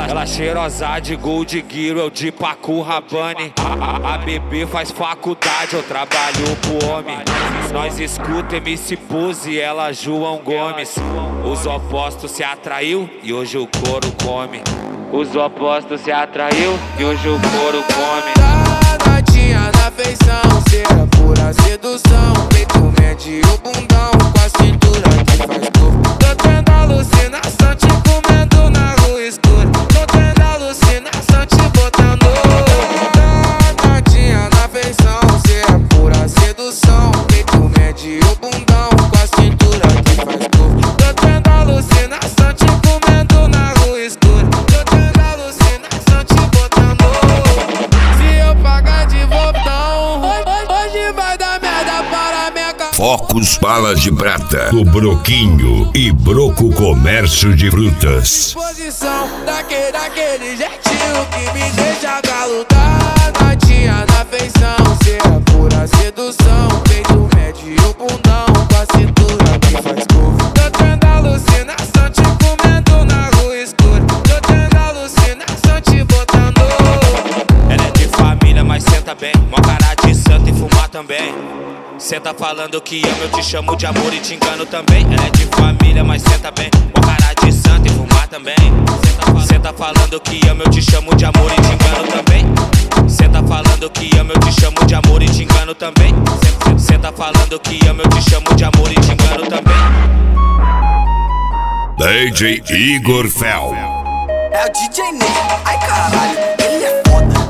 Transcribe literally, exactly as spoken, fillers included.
ela cheirosa de Gold Gear, de Paco Rabanne. A, a, a bebê faz faculdade, eu trabalho pro homem. Nós escuta M C Pose, ela João Gomes. Os opostos se atraiu e hoje o couro come. Os opostos se atraiu e hoje o couro come. Danadinha na feição, cera pura sedução. Peito mede o bundão com a cintura que faz corpo. Tô tendo alucinação, te comendo na rua escura. Tô tendo alucinação, te botando. Danadinha na feição, cera pura sedução. Peito mede o bundão com a cintura que faz corpo. Tô tendo alucinação, te comendo na rua escura. Tô tendo alucinação, te botando. Se eu pagar de voltão, hoje vai dar merda para minha casa. Focos Balas de Prata, do Broquinho e Broco Comércio de Frutas. Posição daquele, daquele jeitinho que me deixa galudar. Danadinha na feição, cera pura sedução. Peito mede o bundão com a cintura que faz curva. Tô tendo alucinação, te comendo na rua escura. Tô tendo alucinação, te botando. Ela é de família, mas senta bem. Mó cara de santa e fumar também. Senta falando que ama, eu te chamo de amor e te engano também. Ela é de família, mas senta bem. Mó cara de santa e fumar também. Senta, senta falando que ama, eu te chamo de amor e te engano também. Senta falando que ama, eu te chamo de amor e te engano também. Senta, senta falando que ama, eu te chamo de amor e te engano também. D J Igor Fel. É o D J Ney, ai caralho, ele é foda.